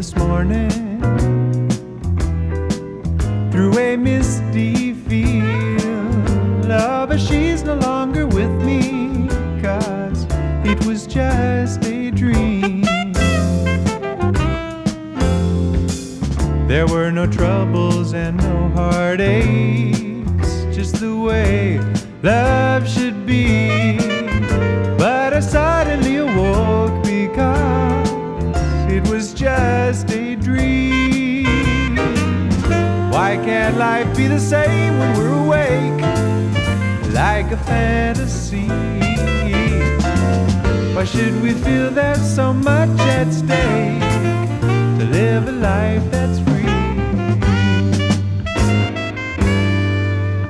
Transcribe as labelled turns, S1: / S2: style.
S1: this morning through a misty field. Oh, but she's no longer with me, 'cause it was just a dream. There were no troubles and no heartaches, just the way love should be. But I suddenly awoke because it was just a dream. Why can't life be the same when we're awake, like a fantasy? Why should we feel there's so much at stake to live a life that's free?